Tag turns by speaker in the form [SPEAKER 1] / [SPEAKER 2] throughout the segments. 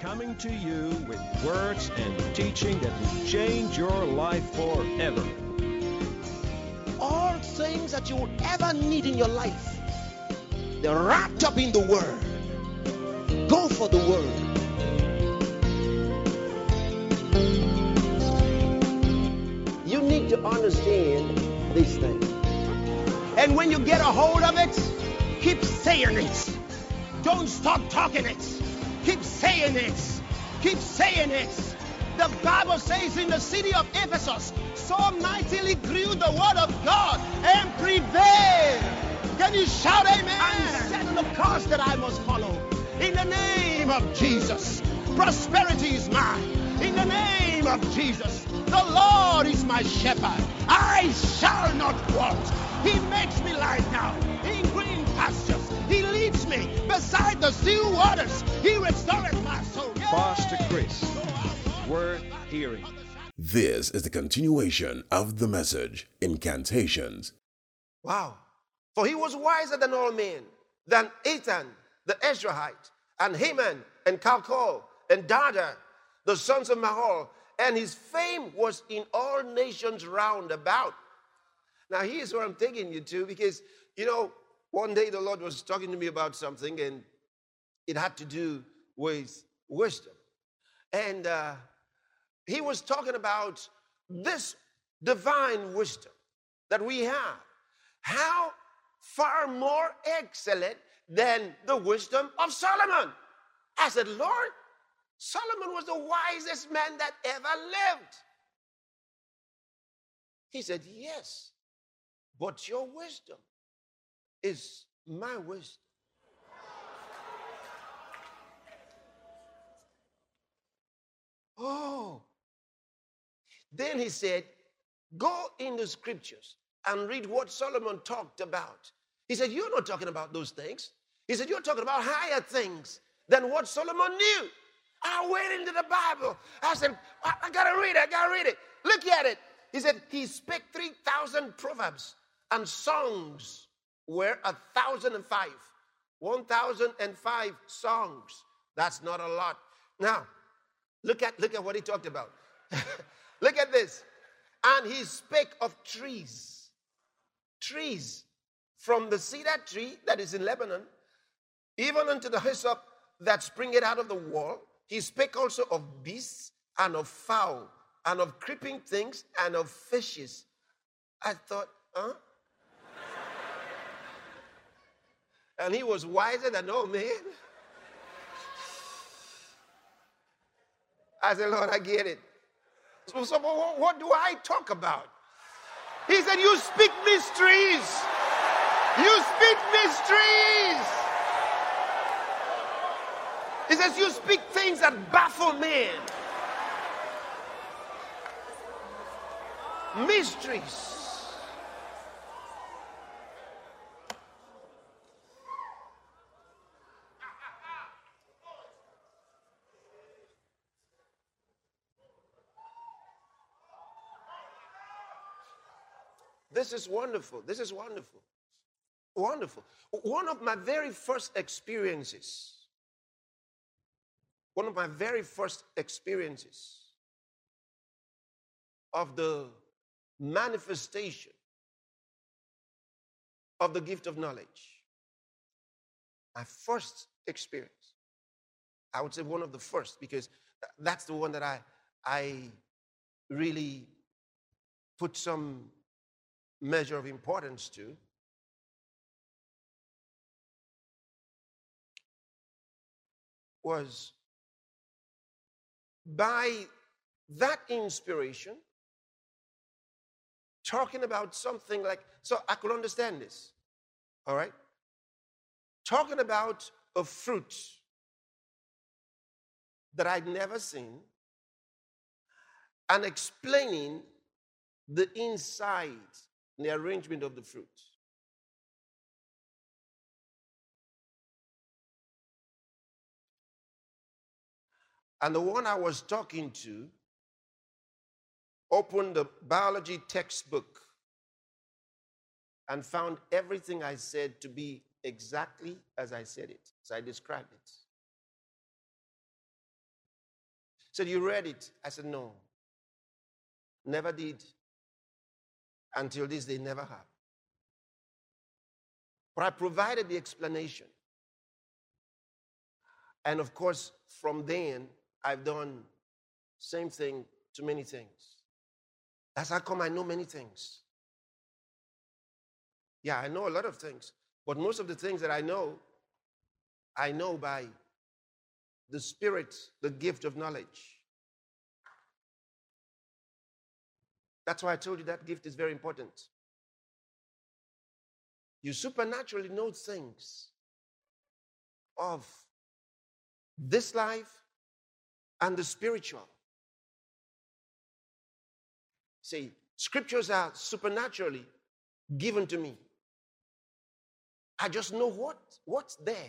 [SPEAKER 1] coming to you with words and teaching that will change your life forever.
[SPEAKER 2] All things that you will ever need in your life, they're wrapped up in the Word. Go for the Word. You need to understand these things. And when you get a hold of it, keep saying it. Don't stop talking it. Keep saying it. Keep saying it. The Bible says in the city of Ephesus, so mightily grew the word of God and prevailed. Can you shout amen? And set the course that I must follow. In the name of Jesus, prosperity is mine. In the name of Jesus, the Lord is my shepherd. I shall not want. He makes me lie down in green pastures. He leads me beside the still waters. He restoreth my soul.
[SPEAKER 1] Pastor Chris, worth hearing.
[SPEAKER 3] This is the continuation of the message, Incantations.
[SPEAKER 2] Wow. For he was wiser than all men, than Ethan, the Ezrahite, and Heman, and Calcol, and Dada, the sons of Mahol, and his fame was in all nations round about. Now, here's where I'm taking you to, because, one day the Lord was talking to me about something, and it had to do with wisdom. And he was talking about this divine wisdom that we have. How far more excellent than the wisdom of Solomon. I said, Lord, Solomon was the wisest man that ever lived. He said, yes, but your wisdom is my wisdom. Oh. Then he said, go in the scriptures and read what Solomon talked about. He said, you're not talking about those things. He said, you're talking about higher things than what Solomon knew. I went into the Bible. I said, I gotta read it. Look at it. He said, he spake 3,000 proverbs, and songs were 1,005. 1,005 songs. That's not a lot. Now, look at what he talked about. Look at this. And he spake of trees. Trees. From the cedar tree that is in Lebanon, even unto the hyssop that springeth out of the wall. He spake also of beasts and of fowl and of creeping things and of fishes. I thought, huh? And he was wiser than all men. I said, Lord, I get it. So what do I talk about? He said, you speak mysteries. You speak mysteries. He says, you speak things that baffle men. Mysteries. This is wonderful. This is wonderful. Wonderful. One of my very first experiences of the manifestation of the gift of knowledge, my first experience, I would say one of the first, because that's the one that I really put some measure of importance to, was by that inspiration, talking about something like, so I could understand this, all right? Talking about a fruit that I'd never seen and explaining the inside, the arrangement of the fruit. And the one I was talking to opened the biology textbook and found everything I said to be exactly as I said it, as I described it. Said, you read it? I said, no. Never did. Until this day, never have. But I provided the explanation. And of course, from then, I've done same thing to many things. That's how come I know many things. Yeah, I know a lot of things. But most of the things that I know by the Spirit, the gift of knowledge. That's why I told you that gift is very important. You supernaturally know things of this life and the spiritual. See, scriptures are supernaturally given to me. I just know what's there.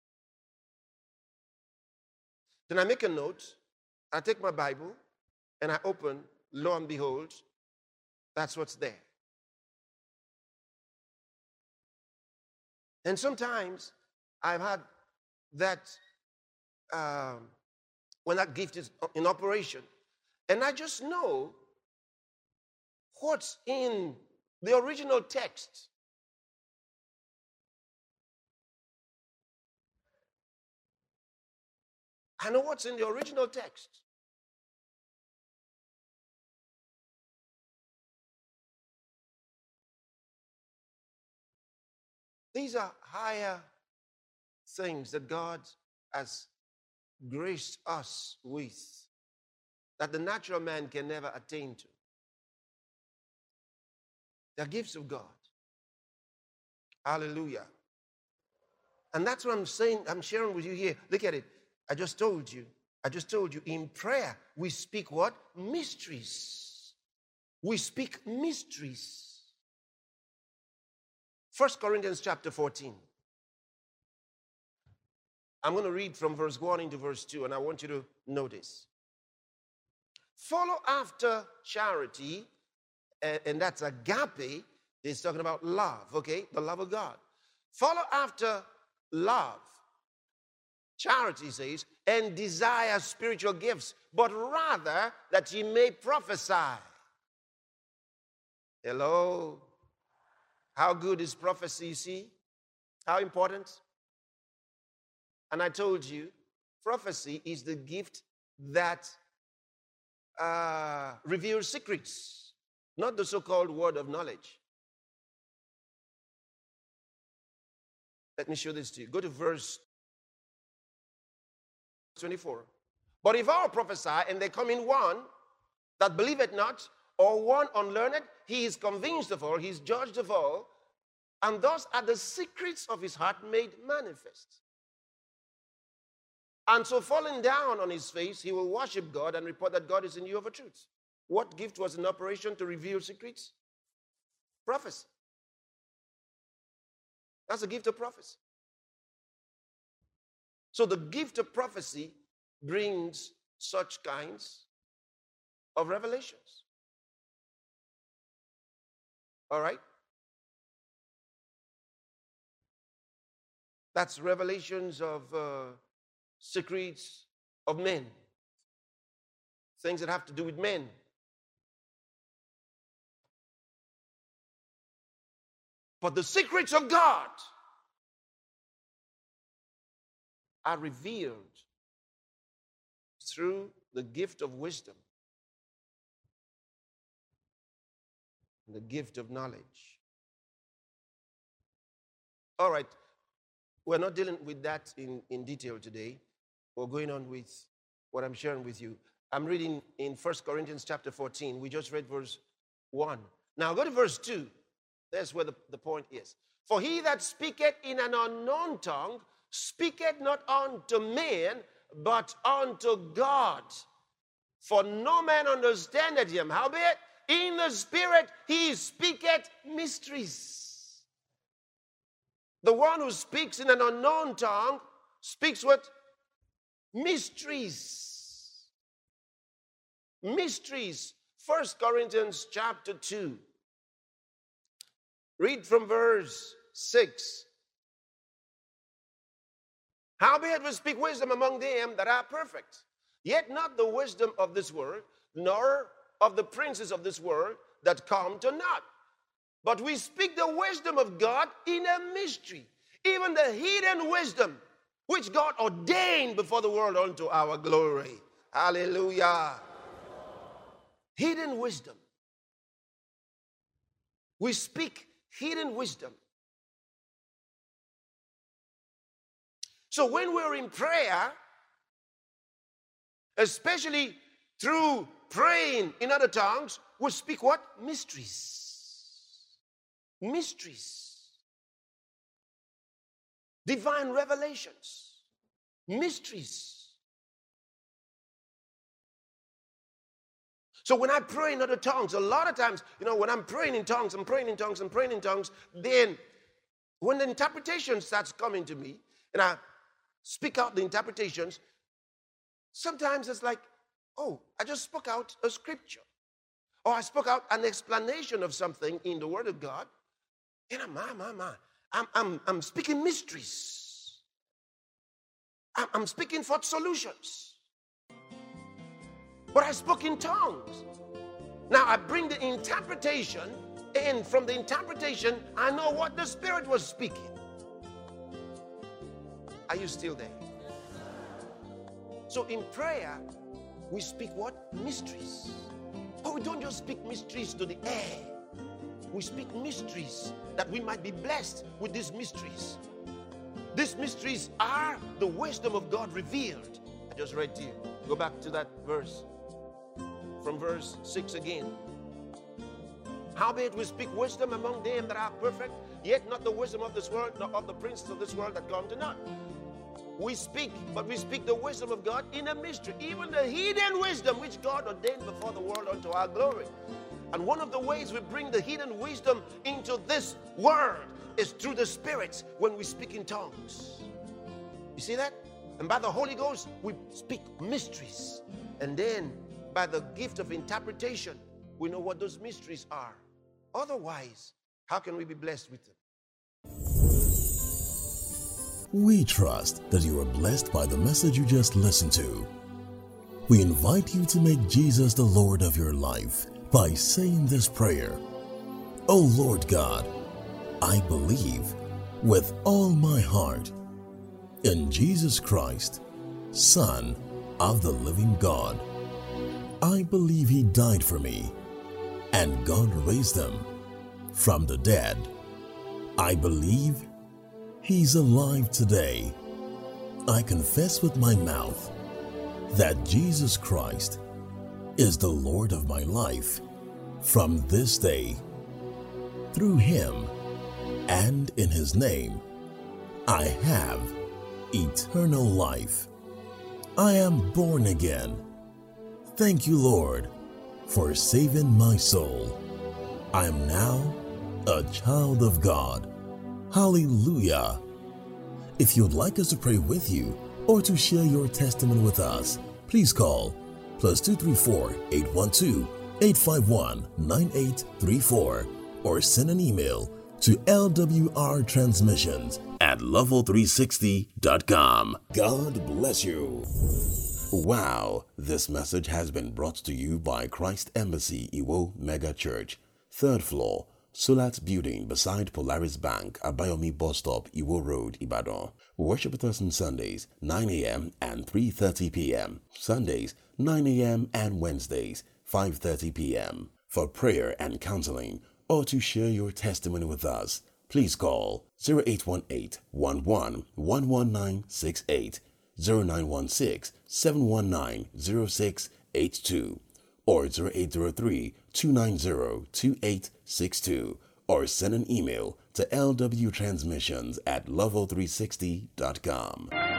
[SPEAKER 2] Then I make a note, I take my Bible, and I open, lo and behold, that's what's there. And sometimes I've had that, when that gift is in operation, and I just know what's in the original text. I know what's in the original text. These are higher things that God has graced us with, that the natural man can never attain to. They're gifts of God. Hallelujah. And that's what I'm saying, I'm sharing with you here. Look at it. I just told you, in prayer, we speak what? Mysteries. We speak mysteries. 1 Corinthians chapter 14. I'm going to read from verse 1 into verse 2, and I want you to notice. Follow after charity, and that's agape. It's talking about love, okay? The love of God. Follow after love. Charity says, and desire spiritual gifts, but rather that ye may prophesy. Hello? How good is prophecy, you see? How important? And I told you, prophecy is the gift that reveals secrets, not the so-called word of knowledge. Let me show this to you. Go to verse 24. But if all prophesy, and they come in one that believeth not, or one unlearned, he is convinced of all, he is judged of all, and thus are the secrets of his heart made manifest. And so falling down on his face, he will worship God and report that God is in you of a truth. What gift was in operation to reveal secrets? Prophecy. That's the gift of prophecy. So the gift of prophecy brings such kinds of revelations. All right? That's revelations of secrets of men. Things that have to do with men. But the secrets of God are revealed through the gift of wisdom, the gift of knowledge. All right, we're not dealing with that in detail today. We're going on with what I'm sharing with you. I'm reading in 1 Corinthians chapter 14. We just read verse 1. Now go to verse 2. That's where the point is. For he that speaketh in an unknown tongue speaketh not unto men, but unto God. For no man understandeth him. Howbeit, in the Spirit he speaketh mysteries. The one who speaks in an unknown tongue speaks what? Mysteries. Mysteries. 1 Corinthians chapter 2. Read from verse 6. Howbeit we speak wisdom among them that are perfect, yet not the wisdom of this world, nor of the princes of this world that come to naught. But we speak the wisdom of God in a mystery, even the hidden wisdom which God ordained before the world unto our glory. Hallelujah. Hidden wisdom. We speak hidden wisdom. So when we're in prayer, especially through praying in other tongues, we speak what? Mysteries. Mysteries. Divine revelations. Mysteries. So when I pray in other tongues, a lot of times, when I'm praying in tongues, then when the interpretation starts coming to me, and I speak out the interpretations, sometimes it's like, oh, I just spoke out a scripture. Or I spoke out an explanation of something in the Word of God. And I'm speaking mysteries. I'm speaking for solutions. But I spoke in tongues. Now I bring the interpretation, and from the interpretation, I know what the Spirit was speaking. Are you still there? So in prayer, we speak what? Mysteries. But we don't just speak mysteries to the air. We speak mysteries that we might be blessed with these mysteries. These mysteries are the wisdom of God revealed. I just read to you. Go back to that verse. From verse 6 again. Howbeit we speak wisdom among them that are perfect, yet not the wisdom of this world, nor of the princes of this world that come to naught. We speak, but we speak the wisdom of God in a mystery, even the hidden wisdom which God ordained before the world unto our glory. And one of the ways we bring the hidden wisdom into this world is through the Spirit when we speak in tongues. You see that? And by the Holy Ghost, we speak mysteries. And then by the gift of interpretation, we know what those mysteries are. Otherwise, how can we be blessed with them?
[SPEAKER 3] We trust that you are blessed by the message you just listened to. We invite you to make Jesus the Lord of your life by saying this prayer. Oh Lord God, I believe with all my heart in Jesus Christ, Son of the living God. I believe He died for me, and God raised Him from the dead. I believe He's alive today. I confess with my mouth that Jesus Christ is the Lord of my life from this day. Through Him and in His name, I have eternal life. I am born again. Thank you, Lord, for saving my soul. I am now a child of God. Hallelujah. If you'd like us to pray with you or to share your testimony with us, please call +234 812 851 9834 or send an email to lwrtransmissions@level360.com. God bless you. Wow, this message has been brought to you by Christ Embassy Iwo Mega Church, 3rd floor, Sulat Building beside Polaris Bank, Abayomi Bus Stop, Iwo Road, Ibadan. Worship with us on Sundays, 9 a.m. and 3:30 p.m. Sundays, 9 a.m. and Wednesdays, 5:30 p.m. For prayer and counseling or to share your testimony with us, please call 0818-11-11968, 0916-719-0682, or 0803-290-2862, or send an email to lwtransmissions@level360.com.